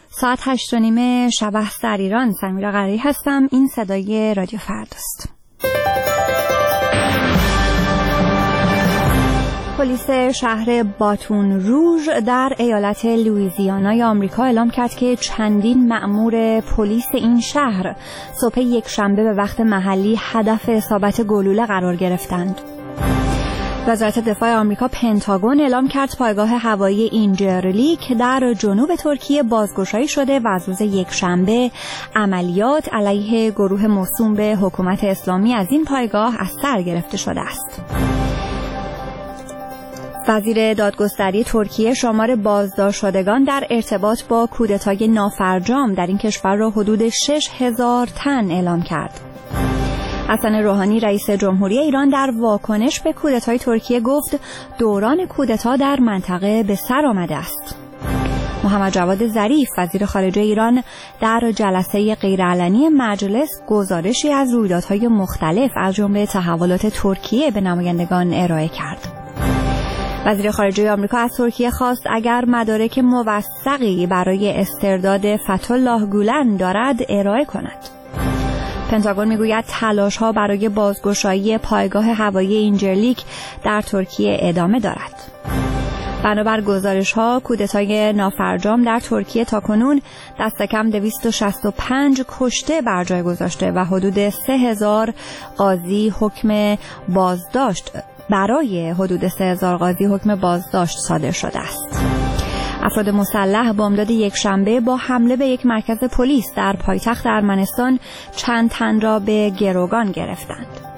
ساعت 8:30 شب است در ایران. سمیرا قرایی هستم. این صدای رادیو فرداست. پلیس شهر باتون روژ در ایالت لوئیزیانای آمریکا اعلام کرد که چندین مأمور پلیس این شهر صبح یکشنبه به وقت محلی هدف اصابت گلوله قرار گرفتند. وزارت دفاع آمریکا پنتاگون اعلام کرد پایگاه هوایی اینجرلیک در جنوب ترکیه بازگشایی شده و از روز یکشنبه عملیات علیه گروه موسوم به حکومت اسلامی از این پایگاه از سر گرفته شده است. وزیر دادگستری ترکیه شمار بازداشت شدگان در ارتباط با کودتای نافرجام در این کشور را حدود 6,000 تن اعلام کرد. حسن روحانی رئیس جمهوری ایران در واکنش به کودتای ترکیه گفت دوران کودتا در منطقه به سر آمده است. محمد جواد ظریف وزیر خارجه ایران در جلسه غیرعلنی مجلس گزارشی از رویدادهای مختلف از جمله تحولات ترکیه به نمایندگان ارائه کرد. وزیر خارجه آمریکا از ترکیه خواست اگر مدارک موثقی برای استرداد فتح‌الله گولن دارد ارائه کند. پنتاگون میگوید تلاش‌ها برای بازگشایی پایگاه هوایی اینجرلیک در ترکیه ادامه دارد. بنابر گزارش‌ها کودتای نافرجام در ترکیه تاکنون دست کم 265 کشته بر جای گذاشته و حدود 3,000 قاضی حکم بازداشت صادر شده است. افراد مسلح بامداد یکشنبه با حمله به یک مرکز پلیس در پایتخت ارمنستان چند تن را به گروگان گرفتند.